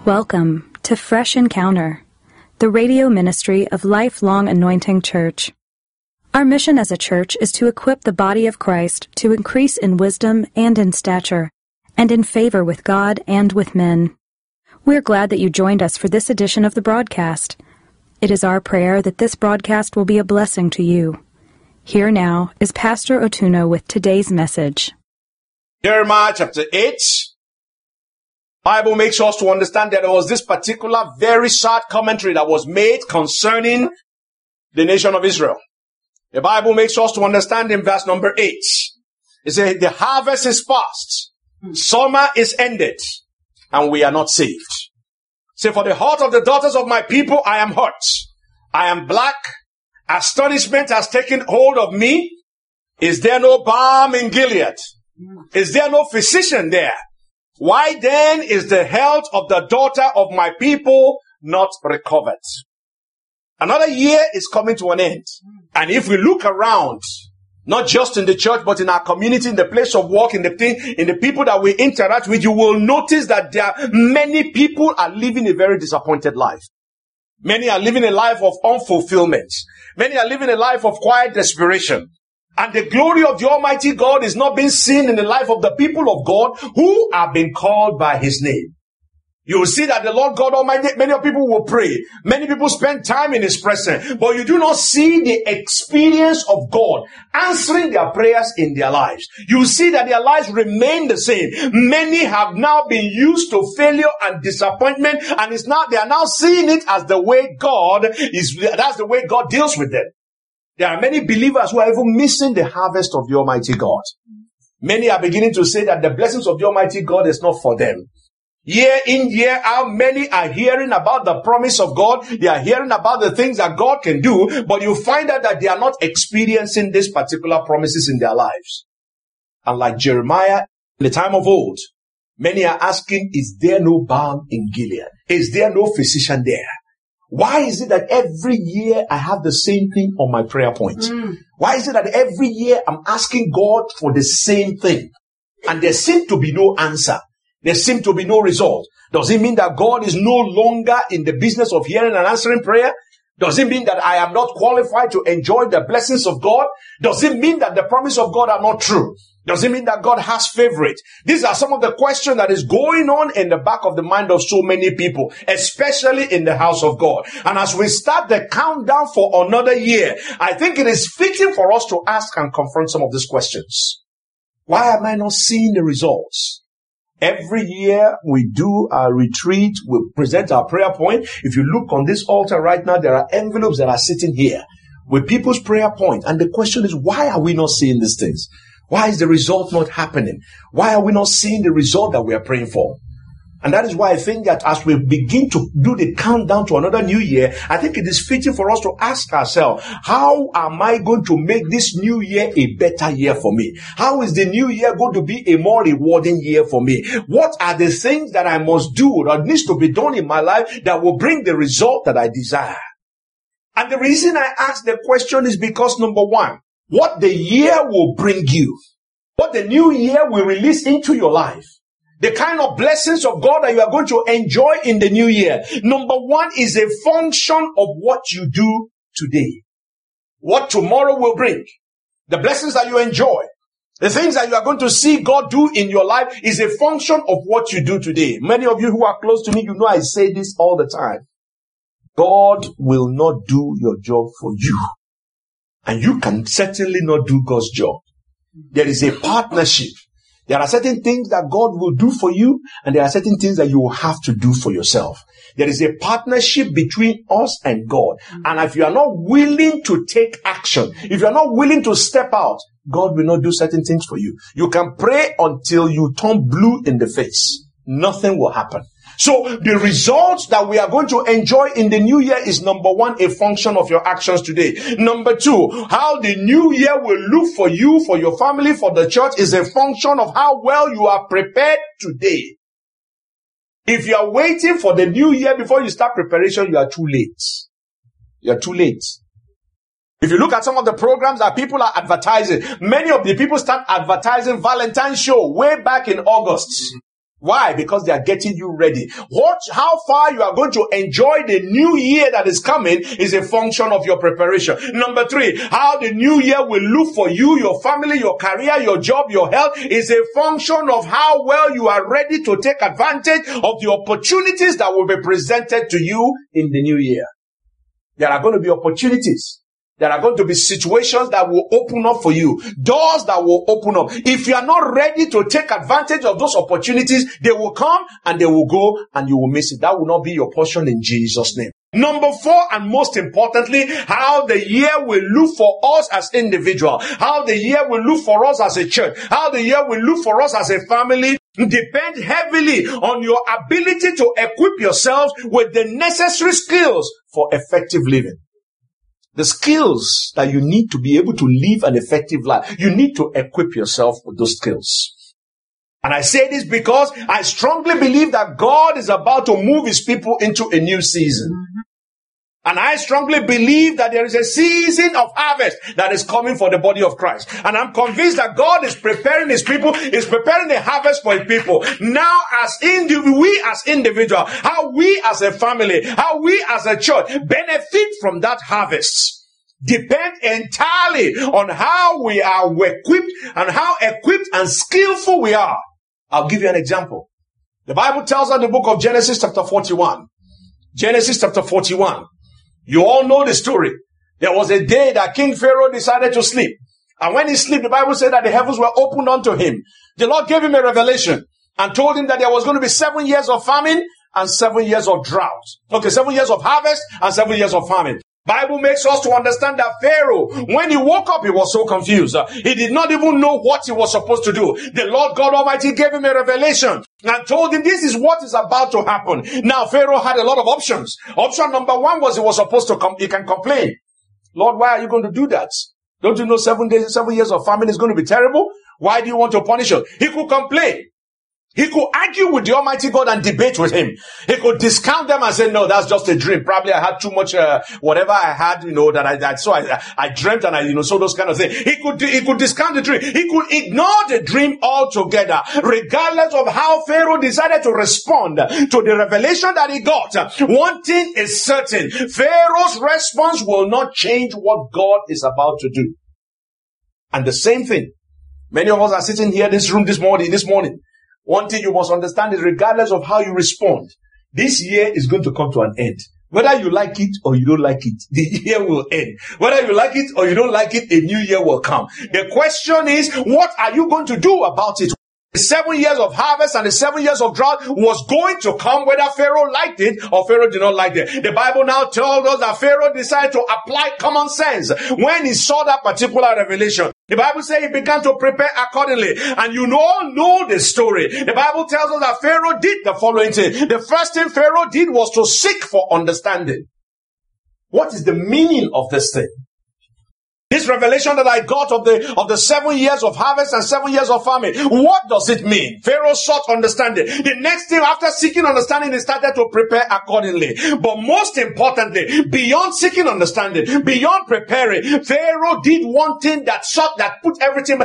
Welcome to Fresh Encounter, the radio ministry of Lifelong Anointing Church. Our mission as a church is to equip the body of Christ to increase in wisdom and in stature, and in favor with God and with men. We're glad that you joined us for this edition of the broadcast. It is our prayer that this broadcast will be a blessing to you. Here now is Pastor Otuno with today's message. Jeremiah chapter 8. Bible makes us to understand that there was this particular very short commentary that was made concerning the nation of Israel. The Bible makes us to understand in verse number 8. It says, the harvest is past, summer is ended, and we are not saved. Say, for the heart of the daughters of my people, I am hot. I am black. Astonishment has taken hold of me. Is there no balm in Gilead? Is there no physician there? Why then is the health of the daughter of my people not recovered? Another year is coming to an end. And if we look around, not just in the church, but in our community, in the place of work, in the people that we interact with, you will notice that there are many people are living a very disappointed life. Many are living a life of unfulfillment. Many are living a life of quiet desperation. And the glory of the Almighty God is not being seen in the life of the people of God who have been called by His name. You will see that the Lord God Almighty, many people will pray. Many people spend time in His presence. But you do not see the experience of God answering their prayers in their lives. You will see that their lives remain the same. Many have now been used to failure and disappointment. And they are now seeing it as the way that's the way God deals with them. There are many believers who are even missing the harvest of the Almighty God. Many are beginning to say that the blessings of the Almighty God is not for them. Year in, year out, many are hearing about the promise of God. They are hearing about the things that God can do, but you find out that they are not experiencing these particular promises in their lives. And like Jeremiah in the time of old, many are asking, is there no balm in Gilead? Is there no physician there? Why is it that every year I have the same thing on my prayer point? Why is it that every year I'm asking God for the same thing? And there seems to be no answer. There seems to be no result. Does it mean that God is no longer in the business of hearing and answering prayer? Does it mean that I am not qualified to enjoy the blessings of God? Does it mean that the promises of God are not true? Does it mean that God has favorite? These are some of the questions that is going on in the back of the mind of so many people, especially in the house of God. And as we start the countdown for another year, I think it is fitting for us to ask and confront some of these questions. Why am I not seeing the results? Every year we do our retreat, we present our prayer point. If you look on this altar right now, there are envelopes that are sitting here with people's prayer point. And the question is, why are we not seeing these things? Why is the result not happening? Why are we not seeing the result that we are praying for? And that is why I think that as we begin to do the countdown to another new year, I think it is fitting for us to ask ourselves, how am I going to make this new year a better year for me? How is the new year going to be a more rewarding year for me? What are the things that I must do that needs to be done in my life that will bring the result that I desire? And the reason I ask the question is because, number one, what the year will bring you, what the new year will release into your life, the kind of blessings of God that you are going to enjoy in the new year. Number one is a function of what you do today. What tomorrow will bring. The blessings that you enjoy. The things that you are going to see God do in your life is a function of what you do today. Many of you who are close to me, you know I say this all the time. God will not do your job for you. And you can certainly not do God's job. There is a partnership. There are certain things that God will do for you, and there are certain things that you will have to do for yourself. There is a partnership between us and God. And if you are not willing to take action, if you are not willing to step out, God will not do certain things for you. You can pray until you turn blue in the face. Nothing will happen. So the results that we are going to enjoy in the new year is, number one, a function of your actions today. Number two, how the new year will look for you, for your family, for the church is a function of how well you are prepared today. If you are waiting for the new year before you start preparation, you are too late. You are too late. If you look at some of the programs that people are advertising, many of the people start advertising Valentine's show way back in August. Why? Because they are getting you ready. How far you are going to enjoy the new year that is coming is a function of your preparation. Number 3, how the new year will look for you, your family, your career, your job, your health is a function of how well you are ready to take advantage of the opportunities that will be presented to you in the new year. There are going to be opportunities. There are going to be situations that will open up for you. Doors that will open up. If you are not ready to take advantage of those opportunities, they will come and they will go and you will miss it. That will not be your portion in Jesus' name. Number 4, and most importantly, how the year will look for us as individuals. How the year will look for us as a church. How the year will look for us as a family depend heavily on your ability to equip yourselves with the necessary skills for effective living. The skills that you need to be able to live an effective life. You need to equip yourself with those skills. And I say this because I strongly believe that God is about to move his people into a new season. And I strongly believe that there is a season of harvest that is coming for the body of Christ. And I'm convinced that God is preparing his people, is preparing the harvest for his people. Now, we as individuals, how we as a family, how we as a church benefit from that harvest depend entirely on how we are equipped and how equipped and skillful we are. I'll give you an example. The Bible tells us in the book of Genesis chapter 41. Genesis chapter 41. You all know the story. There was a day that King Pharaoh decided to sleep. And when he slept, the Bible said that the heavens were opened unto him. The Lord gave him a revelation and told him that there was going to be 7 years of famine and 7 years of drought. Okay, 7 years of harvest and 7 years of famine. Bible makes us to understand that Pharaoh, when he woke up, he was so confused. He did not even know what he was supposed to do. The Lord God Almighty gave him a revelation and told him this is what is about to happen. Now, Pharaoh had a lot of options. Option number 1 was he was supposed to he can complain. Lord, why are you going to do that? Don't you know 7 years of famine is going to be terrible? Why do you want to punish us? He could complain. He could argue with the Almighty God and debate with him. He could discount them and say, no, that's just a dream. Probably I had too much, whatever I had, that I dreamt and so those kind of things. He could discount the dream. He could ignore the dream altogether, regardless of how Pharaoh decided to respond to the revelation that he got. One thing is certain. Pharaoh's response will not change what God is about to do. And the same thing. Many of us are sitting here in this room this morning. One thing you must understand is regardless of how you respond, this year is going to come to an end. Whether you like it or you don't like it, the year will end. Whether you like it or you don't like it, a new year will come. The question is, what are you going to do about it? The 7 years of harvest and the 7 years of drought was going to come whether Pharaoh liked it or Pharaoh did not like it. The Bible now tells us that Pharaoh decided to apply common sense when he saw that particular revelation. The Bible says he began to prepare accordingly. And you all know the story. The Bible tells us that Pharaoh did the following thing. The first thing Pharaoh did was to seek for understanding. What is the meaning of this thing? This revelation that I got of the 7 years of harvest and 7 years of famine. What does it mean? Pharaoh sought understanding. The next thing after seeking understanding, he started to prepare accordingly. But most importantly, beyond seeking understanding, beyond preparing, Pharaoh did one thing that put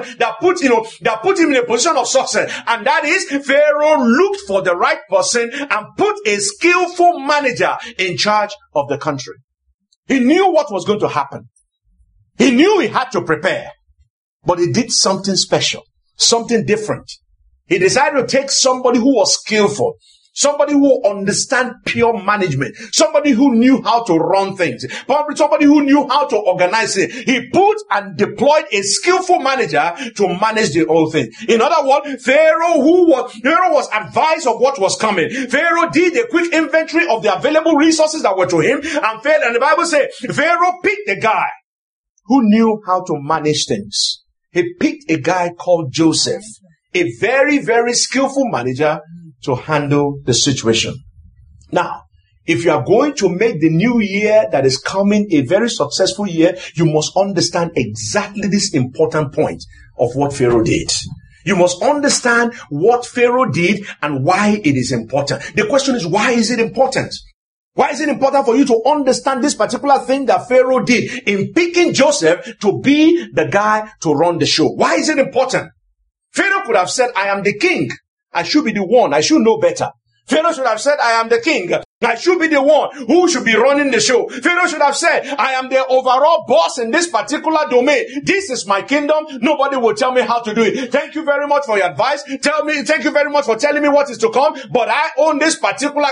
him in a position of success. And that is, Pharaoh looked for the right person and put a skillful manager in charge of the country. He knew what was going to happen. He knew he had to prepare, but he did something special, something different. He decided to take somebody who was skillful, somebody who understand pure management, somebody who knew how to run things, probably somebody who knew how to organize it. He put and deployed a skillful manager to manage the whole thing. In other words, Pharaoh was advised of what was coming. Pharaoh did a quick inventory of the available resources that were to him, and the Bible says Pharaoh picked a guy who knew how to manage things. He picked a guy called Joseph, a very, very skillful manager to handle the situation. Now, if you are going to make the new year that is coming a very successful year, you must understand exactly this important point of what Pharaoh did. You must understand what Pharaoh did and why it is important. The question is, why is it important? Why is it important for you to understand this particular thing that Pharaoh did in picking Joseph to be the guy to run the show? Why is it important? Pharaoh could have said, I am the king. I should be the one. I should know better. Pharaoh should have said, I am the king. I should be the one who should be running the show. Pharaoh should have said, I am the overall boss in this particular domain. This is my kingdom. Nobody will tell me how to do it. Thank you very much for your advice. Thank you very much for telling me what is to come. But I own this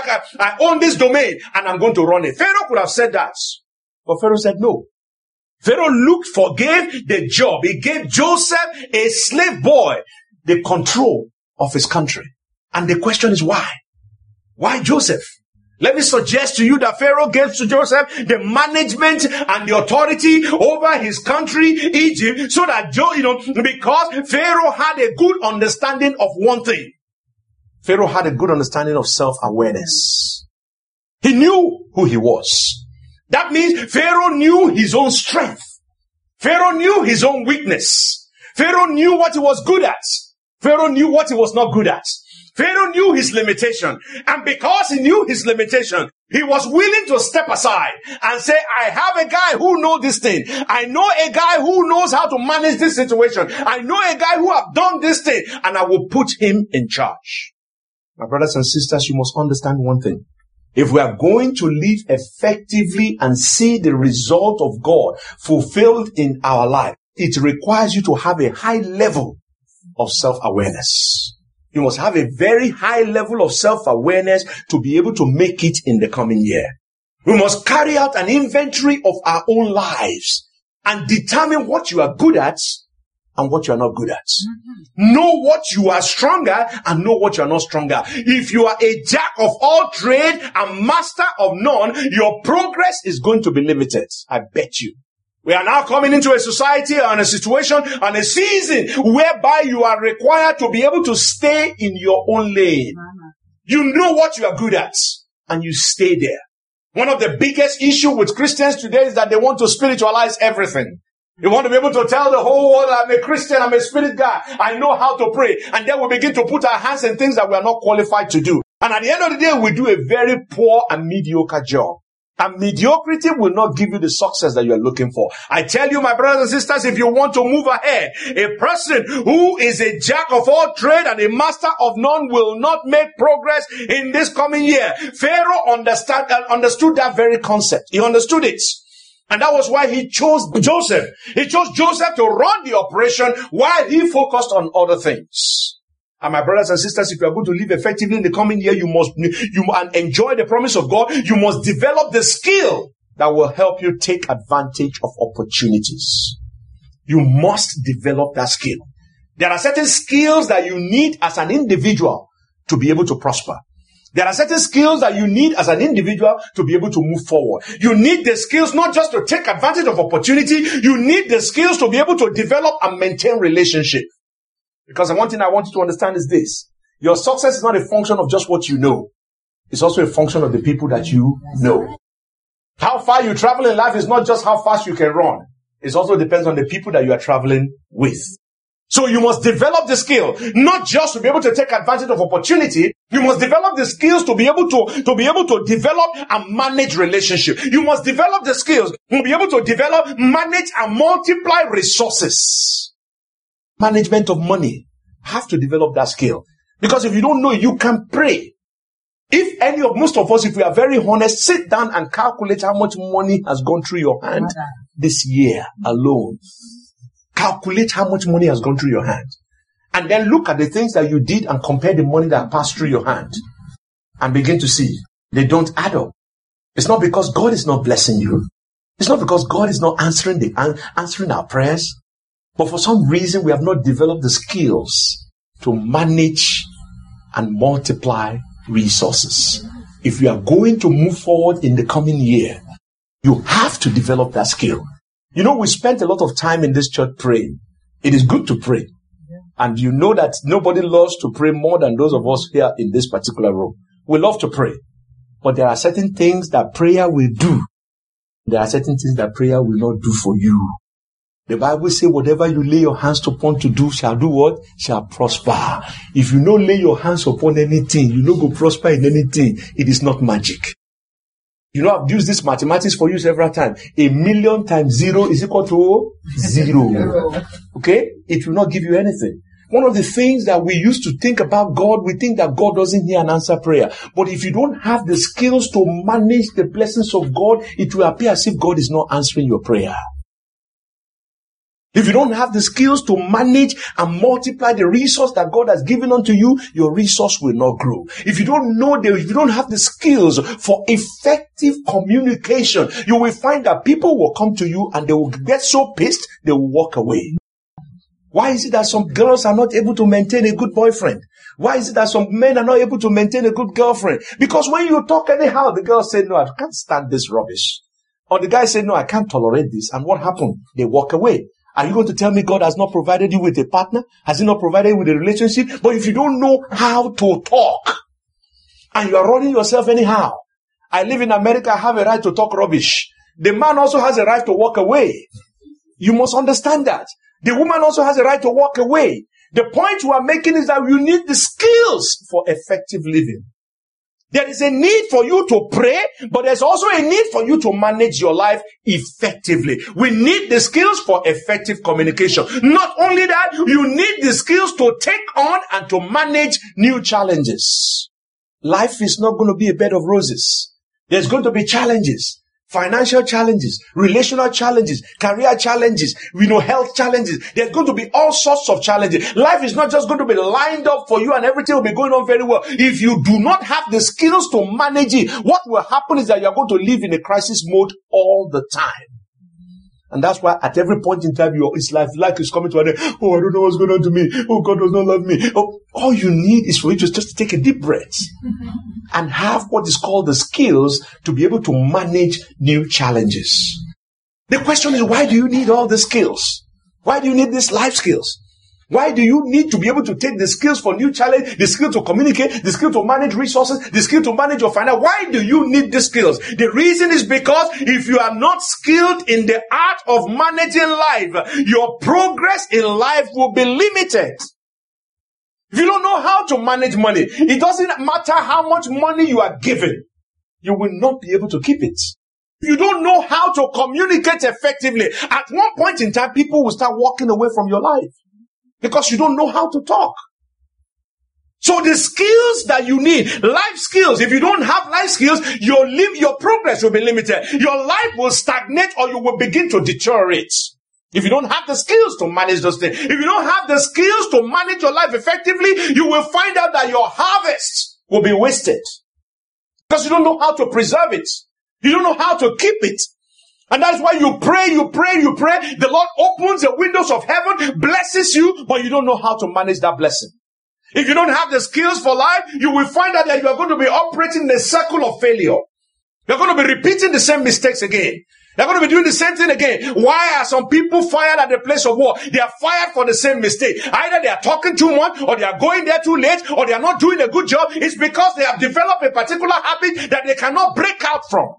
domain and I'm going to run it. Pharaoh could have said that. But Pharaoh said no. Pharaoh forgave the job. He gave Joseph, a slave boy, the control of his country. And the question is why? Why Joseph? Let me suggest to you that Pharaoh gave to Joseph the management and the authority over his country, Egypt, so that, because Pharaoh had a good understanding of one thing. Pharaoh had a good understanding of self-awareness. He knew who he was. That means Pharaoh knew his own strength. Pharaoh knew his own weakness. Pharaoh knew what he was good at. Pharaoh knew what he was not good at. Pharaoh knew his limitation. And because he knew his limitation, he was willing to step aside and say, I have a guy who knows this thing. I know a guy who knows how to manage this situation. I know a guy who have done this thing, and I will put him in charge. My brothers and sisters, you must understand one thing. If we are going to live effectively and see the result of God fulfilled in our life, it requires you to have a high level of self-awareness. You must have a very high level of self-awareness to be able to make it in the coming year. We must carry out an inventory of our own lives and determine what you are good at and what you are not good at. Know what you are stronger and know what you are not stronger. If you are a jack of all trade and master of none, your progress is going to be limited. I bet you. We are now coming into a society and a situation and a season whereby you are required to be able to stay in your own lane. You know what you are good at and you stay there. One of the biggest issues with Christians today is that they want to spiritualize everything. They want to be able to tell the whole world, I'm a Christian, I'm a spirit guy, I know how to pray. And then we begin to put our hands in things that we are not qualified to do. And at the end of the day, we do a very poor and mediocre job. And mediocrity will not give you the success that you are looking for. I tell you, my brothers and sisters, if you want to move ahead, a person who is a jack of all trade and a master of none will not make progress in this coming year. Pharaoh understood that very concept. He understood it. And that was why he chose Joseph. He chose Joseph to run the operation while he focused on other things. And my brothers and sisters, if you are going to live effectively in the coming year, you must enjoy the promise of God. You must develop the skill that will help you take advantage of opportunities. You must develop that skill. There are certain skills that you need as an individual to be able to prosper. There are certain skills that you need as an individual to be able to move forward. You need the skills not just to take advantage of opportunity. You need the skills to be able to develop and maintain relationship. Because the one thing I want you to understand is this. Your success is not a function of just what you know. It's also a function of the people that you know. How far you travel in life is not just how fast you can run. It also depends on the people that you are traveling with. So you must develop the skill, not just to be able to take advantage of opportunity. You must develop the skills to be able to develop and manage relationship. You must develop the skills to be able to develop, manage and multiply resources. Management of money. Have to develop that skill. Because if you don't know, you can pray. Most of us, if we are very honest, sit down and calculate how much money has gone through your hand this year alone. Calculate how much money has gone through your hand. And then look at the things that you did and compare the money that passed through your hand. And begin to see. They don't add up. It's not because God is not blessing you. It's not because God is not answering our prayers. But for some reason, we have not developed the skills to manage and multiply resources. If you are going to move forward in the coming year, you have to develop that skill. You know, we spent a lot of time in this church praying. It is good to pray. And you know that nobody loves to pray more than those of us here in this particular room. We love to pray. But there are certain things that prayer will do. There are certain things that prayer will not do for you. The Bible says, whatever you lay your hands upon to do shall do what? Shall prosper. If you don't lay your hands upon anything, you don't go prosper in anything. It is not magic. You know, I've used this mathematics for you several times. 1,000,000 times 0 is equal to 0. Okay? It will not give you anything. One of the things that we used to think about God, we think that God doesn't hear and answer prayer. But if you don't have the skills to manage the blessings of God, it will appear as if God is not answering your prayer. If you don't have the skills to manage and multiply the resource that God has given unto you, your resource will not grow. If you don't have the skills for effective communication, you will find that people will come to you and they will get so pissed, they will walk away. Why is it that some girls are not able to maintain a good boyfriend? Why is it that some men are not able to maintain a good girlfriend? Because when you talk anyhow, the girl said, no, I can't stand this rubbish. Or the guy said, no, I can't tolerate this. And what happened? They walk away. Are you going to tell me God has not provided you with a partner? Has He not provided you with a relationship? But if you don't know how to talk, and you are running yourself anyhow, I live in America, I have a right to talk rubbish. The man also has a right to walk away. You must understand that. The woman also has a right to walk away. The point we are making is that you need the skills for effective living. There is a need for you to pray, but there's also a need for you to manage your life effectively. We need the skills for effective communication. Not only that, you need the skills to take on and to manage new challenges. Life is not going to be a bed of roses. There's going to be challenges. Financial challenges, relational challenges, career challenges, health challenges. There's going to be all sorts of challenges. Life is not just going to be lined up for you and everything will be going on very well. If you do not have the skills to manage it, what will happen is that you're going to live in a crisis mode all the time. And that's why at every point in time, it's life is coming to an end. Oh, I don't know what's going on to me. Oh, God does not love me. Oh, all you need is for you to just take a deep breath and have what is called the skills to be able to manage new challenges. The question is, why do you need all the skills? Why do you need these life skills? Why do you need to be able to take the skills for new challenge, the skill to communicate, the skill to manage resources, the skill to manage your finance? Why do you need the skills? The reason is because if you are not skilled in the art of managing life, your progress in life will be limited. If you don't know how to manage money, it doesn't matter how much money you are given, you will not be able to keep it. If you don't know how to communicate effectively, at one point in time, people will start walking away from your life. Because you don't know how to talk. So the skills that you need, life skills, if you don't have life skills, your progress will be limited. Your life will stagnate or you will begin to deteriorate. If you don't have the skills to manage those things, if you don't have the skills to manage your life effectively, you will find out that your harvest will be wasted. Because you don't know how to preserve it. You don't know how to keep it. And that's why you pray. The Lord opens the windows of heaven, blesses you, but you don't know how to manage that blessing. If you don't have the skills for life, you will find out that you are going to be operating in a circle of failure. You're going to be repeating the same mistakes again. They're going to be doing the same thing again. Why are some people fired at the place of war? They are fired for the same mistake. Either they are talking too much, or they are going there too late, or they are not doing a good job. It's because they have developed a particular habit that they cannot break out from.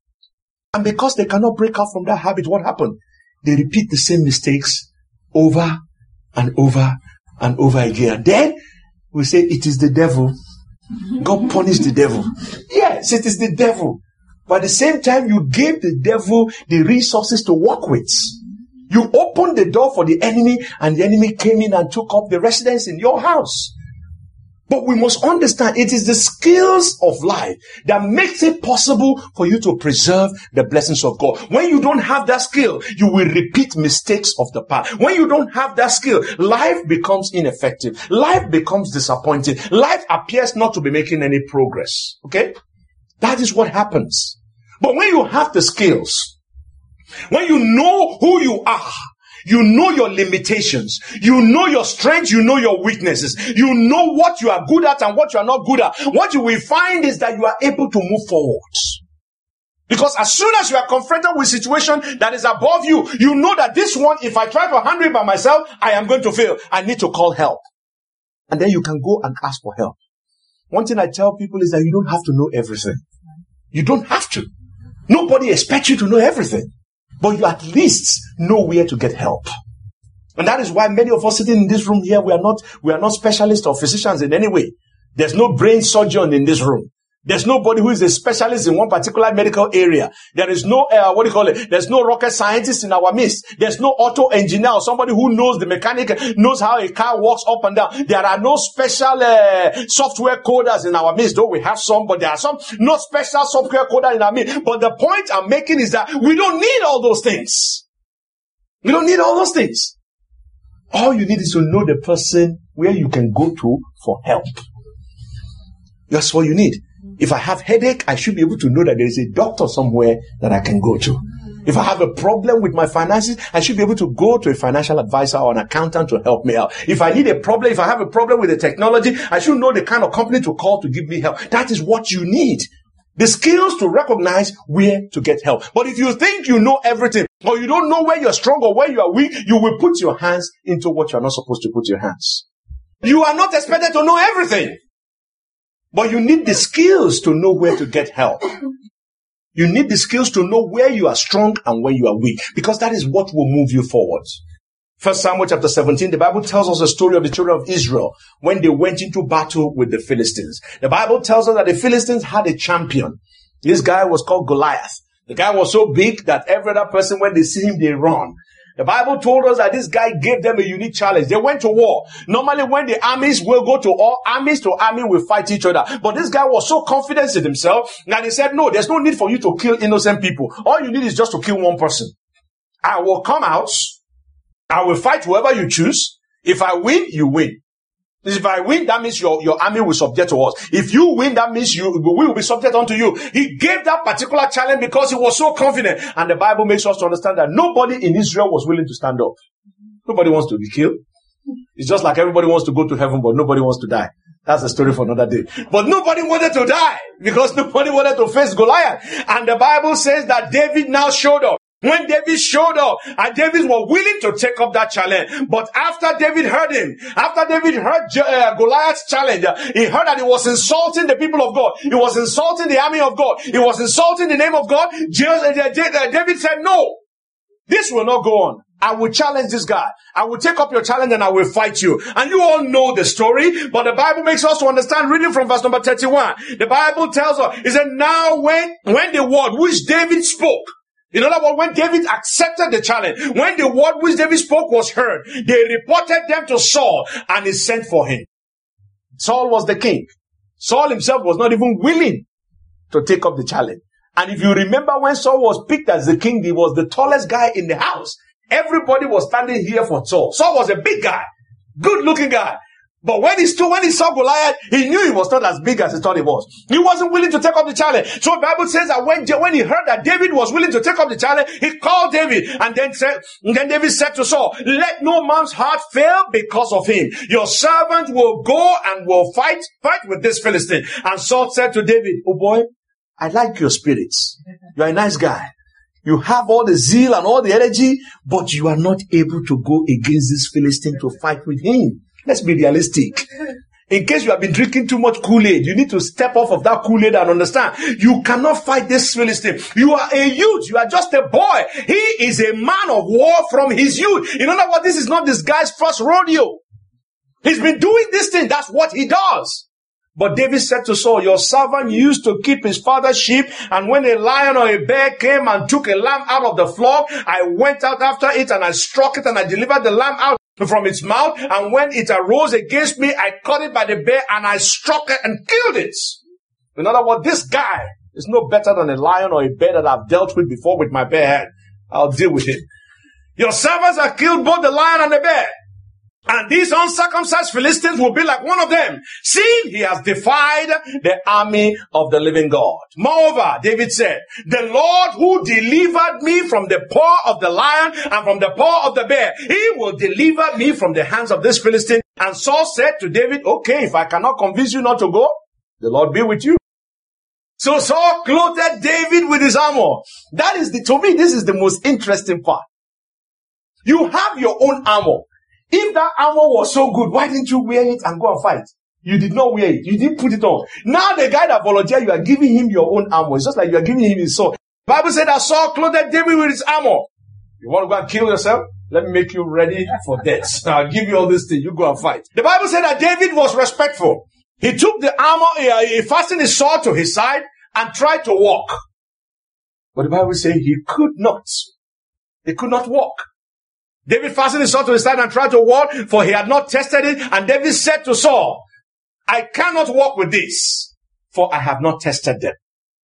And because they cannot break out from that habit, what happened? They repeat the same mistakes over and over and over again. Then we say it is the devil. God punished the devil. Yes, it is the devil. But at the same time, you gave the devil the resources to work with. You opened the door for the enemy, and the enemy came in and took up the residence in your house. But we must understand it is the skills of life that makes it possible for you to preserve the blessings of God. When you don't have that skill, you will repeat mistakes of the past. When you don't have that skill, life becomes ineffective. Life becomes disappointing. Life appears not to be making any progress. Okay? That is what happens. But when you have the skills, when you know who you are, you know your limitations. You know your strengths. You know your weaknesses. You know what you are good at and what you are not good at. What you will find is that you are able to move forward. Because as soon as you are confronted with a situation that is above you, you know that this one, if I try to handle it by myself, I am going to fail. I need to call help. And then you can go and ask for help. One thing I tell people is that you don't have to know everything. You don't have to. Nobody expects you to know everything. But you at least know where to get help. And that is why many of us sitting in this room here, we are not specialists or physicians in any way. There's no brain surgeon in this room. There's nobody who is a specialist in one particular medical area. There is no, there's no rocket scientist in our midst. There's no auto engineer or somebody who knows the mechanic, knows how a car walks up and down. There are no special software coders in our midst, though we have some, but there are some not special software coders in our midst. But the point I'm making is that we don't need all those things. We don't need all those things. All you need is to know the person where you can go to for help. That's what you need. If I have headache, I should be able to know that there is a doctor somewhere that I can go to. If I have a problem with my finances, I should be able to go to a financial advisor or an accountant to help me out. If I have a problem with the technology, I should know the kind of company to call to give me help. That is what you need. The skills to recognize where to get help. But if you think you know everything, or you don't know where you're strong or where you are weak, you will put your hands into what you're not supposed to put your hands. You are not expected to know everything. But you need the skills to know where to get help. You need the skills to know where you are strong and where you are weak, because that is what will move you forward. 1 Samuel chapter 17, the Bible tells us the story of the children of Israel when they went into battle with the Philistines. The Bible tells us that the Philistines had a champion. This guy was called Goliath. The guy was so big that every other person, when they see him, they run. The Bible told us that this guy gave them a unique challenge. They went to war. Normally, when the armies will go to war, armies to army will fight each other. But this guy was so confident in himself that he said, no, there's no need for you to kill innocent people. All you need is just to kill one person. I will come out. I will fight whoever you choose. If I win, you win. If I win, that means your army will subject to us. If you win, that means we will be subject unto you. He gave that particular challenge because he was so confident. And the Bible makes us to understand that nobody in Israel was willing to stand up. Nobody wants to be killed. It's just like everybody wants to go to heaven, but nobody wants to die. That's a story for another day. But nobody wanted to die because nobody wanted to face Goliath. And the Bible says that David now showed up. When David showed up, and David was willing to take up that challenge. But after David heard Goliath's challenge, he heard that he was insulting the people of God. He was insulting the army of God. He was insulting the name of God. David said, no, this will not go on. I will challenge this guy. I will take up your challenge and I will fight you. And you all know the story, but the Bible makes us to understand, reading from verse number 31. The Bible tells us, it said, now when the word which David spoke, in other words, when David accepted the challenge, when the word which David spoke was heard, they reported them to Saul and he sent for him. Saul was the king. Saul himself was not even willing to take up the challenge. And if you remember when Saul was picked as the king, he was the tallest guy in the house. Everybody was standing here for Saul. Saul was a big guy, good looking guy. But when he saw Goliath, he knew he was not as big as he thought he was. He wasn't willing to take up the challenge. So the Bible says that when he heard that David was willing to take up the challenge, he called David and then David said to Saul, let no man's heart fail because of him. Your servant will go and will fight with this Philistine. And Saul said to David, oh boy, I like your spirits. You're a nice guy. You have all the zeal and all the energy, but you are not able to go against this Philistine to fight with him. Let's be realistic. In case you have been drinking too much Kool-Aid, you need to step off of that Kool-Aid and understand. You cannot fight this Philistine. You are a youth. You are just a boy. He is a man of war from his youth. In other words, this is not this guy's first rodeo. He's been doing this thing. That's what he does. But David said to Saul, your servant used to keep his father's sheep, and when a lion or a bear came and took a lamb out of the flock, I went out after it and I struck it and I delivered the lamb out from its mouth, and when it arose against me, I caught it by the bear and I struck it and killed it. In other words, this guy is no better than a lion or a bear that I've dealt with before with my bare hand. I'll deal with him. Your servants have killed both the lion and the bear. And these uncircumcised Philistines will be like one of them, seeing he has defied the army of the living God. Moreover, David said, the Lord who delivered me from the paw of the lion and from the paw of the bear, he will deliver me from the hands of this Philistine. And Saul said to David, okay, if I cannot convince you not to go, the Lord be with you. So Saul clothed David with his armor. To me, this is the most interesting part. You have your own armor. If that armor was so good, why didn't you wear it and go and fight? You did not wear it. You didn't put it on. Now the guy that volunteered, you are giving him your own armor. It's just like you are giving him his sword. The Bible said that Saul clothed David with his armor. You want to go and kill yourself? Let me make you ready for death. Now I'll give you all this thing. You go and fight. The Bible said that David was respectful. He took the armor, he fastened his sword to his side and tried to walk. But the Bible says he could not. He could not walk. David fastened his sword to his side and tried to walk, for he had not tested it. And David said to Saul, I cannot walk with this, for I have not tested them.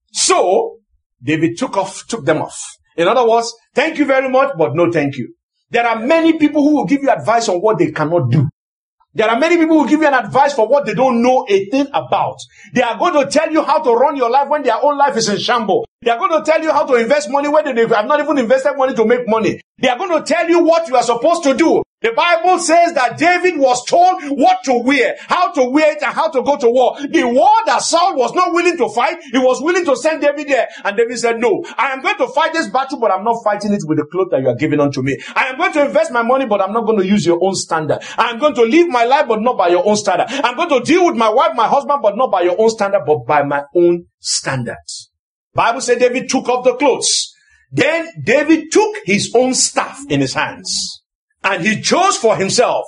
So David took them off. In other words, thank you very much, but no thank you. There are many people who will give you advice on what they cannot do. There are many people who will give you an advice for what they don't know a thing about. They are going to tell you how to run your life when their own life is in shambles. They are going to tell you how to invest money when they have not even invested money to make money. They are going to tell you what you are supposed to do. The Bible says that David was told what to wear, how to wear it, and how to go to war. The war that Saul was not willing to fight, he was willing to send David there. And David said, no, I am going to fight this battle, but I'm not fighting it with the clothes that you are giving unto me. I am going to invest my money, but I'm not going to use your own standard. I am going to live my life, but not by your own standard. I'm going to deal with my wife, my husband, but not by your own standard, but by my own standards. Bible said David took off the clothes. Then David took his own staff in his hands. And he chose for himself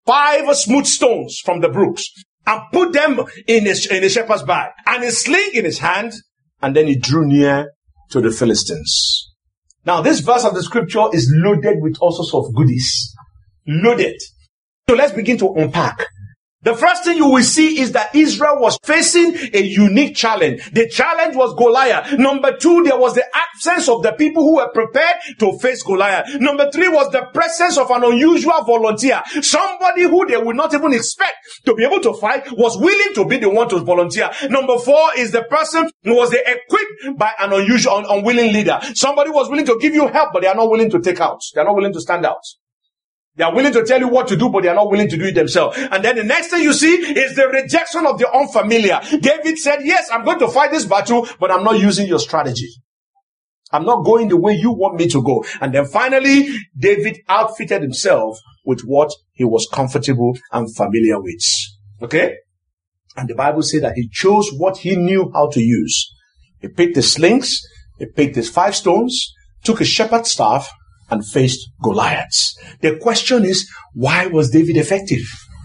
5 smooth stones from the brooks and put them in a shepherd's bag and a sling in his hand. And then he drew near to the Philistines. Now, this verse of the scripture is loaded with all sorts of goodies. Loaded. So let's begin to unpack. The first thing you will see is that Israel was facing a unique challenge. The challenge was Goliath. Number 2, there was the absence of the people who were prepared to face Goliath. Number 3 was the presence of an unusual volunteer. Somebody who they would not even expect to be able to fight was willing to be the one to volunteer. Number 4 is the person who was equipped by an unwilling leader. Somebody was willing to give you help, but they are not willing to take out. They are not willing to stand out. They are willing to tell you what to do, but they are not willing to do it themselves. And then the next thing you see is the rejection of the unfamiliar. David said, yes, I'm going to fight this battle, but I'm not using your strategy. I'm not going the way you want me to go. And then finally, David outfitted himself with what he was comfortable and familiar with. Okay? And the Bible said that he chose what he knew how to use. He picked the slings, he picked his 5 stones, took a shepherd's staff, and faced Goliath. The question is, why was David effective?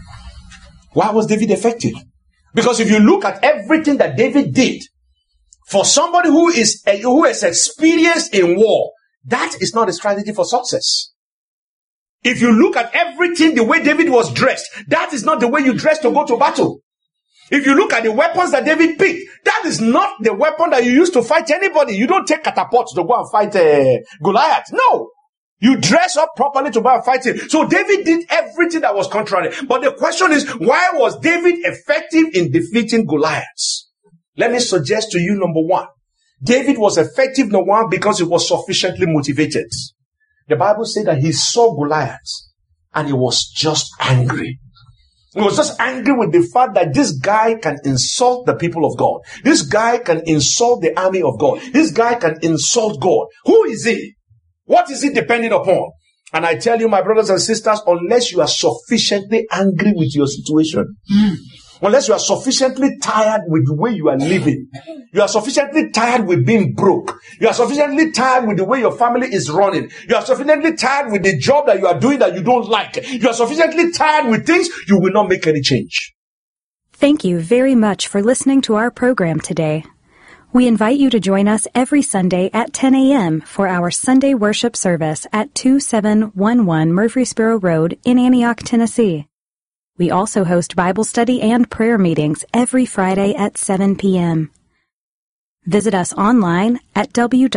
Why was David effective? Because if you look at everything that David did, for somebody who is experienced in war, that is not a strategy for success. If you look at everything, the way David was dressed, that is not the way you dress to go to battle. If you look at the weapons that David picked, that is not the weapon that you use to fight anybody. You don't take catapults to go and fight Goliath. No. You dress up properly to go and fight him. So David did everything that was contrary. But the question is, why was David effective in defeating Goliath? Let me suggest to you, number 1. David was effective, number 1, because he was sufficiently motivated. The Bible said that he saw Goliath and he was just angry. He was just angry with the fact that this guy can insult the people of God. This guy can insult the army of God. This guy can insult God. Who is he? What is it depending upon? And I tell you, my brothers and sisters, unless you are sufficiently angry with your situation, unless you are sufficiently tired with the way you are living, you are sufficiently tired with being broke, you are sufficiently tired with the way your family is running, you are sufficiently tired with the job that you are doing that you don't like, you are sufficiently tired with things, you will not make any change. Thank you very much for listening to our program today. We invite you to join us every Sunday at 10 a.m. for our Sunday worship service at 2711 Murfreesboro Road in Antioch, Tennessee. We also host Bible study and prayer meetings every Friday at 7 p.m. Visit us online at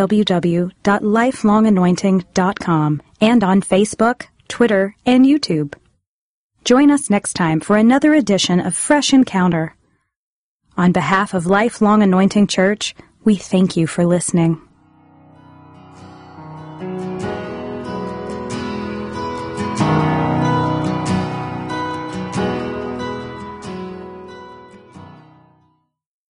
www.lifelonganointing.com and on Facebook, Twitter, and YouTube. Join us next time for another edition of Fresh Encounter. On behalf of Lifelong Anointing Church, we thank you for listening.